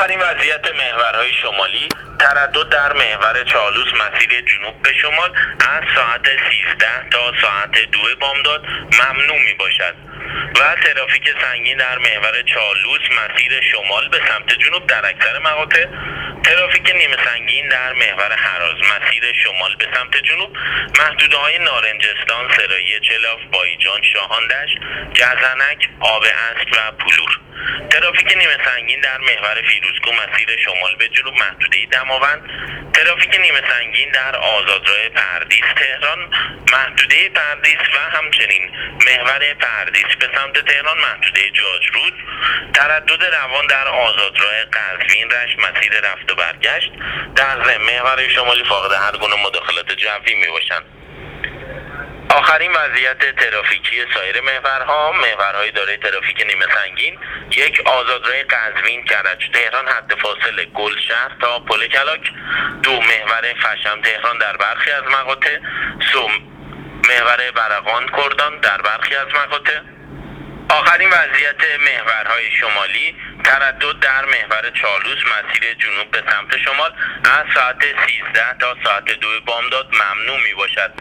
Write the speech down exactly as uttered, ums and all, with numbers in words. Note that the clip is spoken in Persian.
آخرین وضعیت محورهای شمالی: تردد در محور چالوس مسیر جنوب به شمال از ساعت سیزده تا ساعت دو بامداد ممنوع می باشد و ترافیک سنگین در محور چالوس مسیر شمال به سمت جنوب در اکثر مقاطع. ترافیک نیمه سنگین در محور هراز مسیر شمال به سمت جنوب، محدوده‌های نارنجستان، سرایی، چلاف، بایجان، شاهاندشت، گزنک، آب اسک و پولور. ترافیک نیمه سنگین در محور فیروزکوه مسیر شمال به جنوب، محدوده دماوند. ترافیک نیمه سنگین در آزادراه پردیس تهران، محدوده پردیس و همچنین محور پردیس به سمت تهران، محدوده جاجرود. تردد روان در آزادراه قزوین رشت مسیر رفت و برگشت. در ضمن محور شمالی فاقد هر گونه مداخلات جوی می باشند. آخرین وضعیت ترافیکی سایر محورها: محورهای دارای ترافیک نیمه سنگین: یک، آزادراه قزوین کرج تهران حد فاصله گلشهر تا پل کلاک. دو، محور فشم تهران در برخی از مقاطع. سه، محور برقان کردان در برخی از مقاطع. آخرین وضعیت محورهای شمالی: تردد در محور چالوس مسیر جنوب به سمت شمال از ساعت سیزده تا ساعت دو بامداد ممنوع می باشد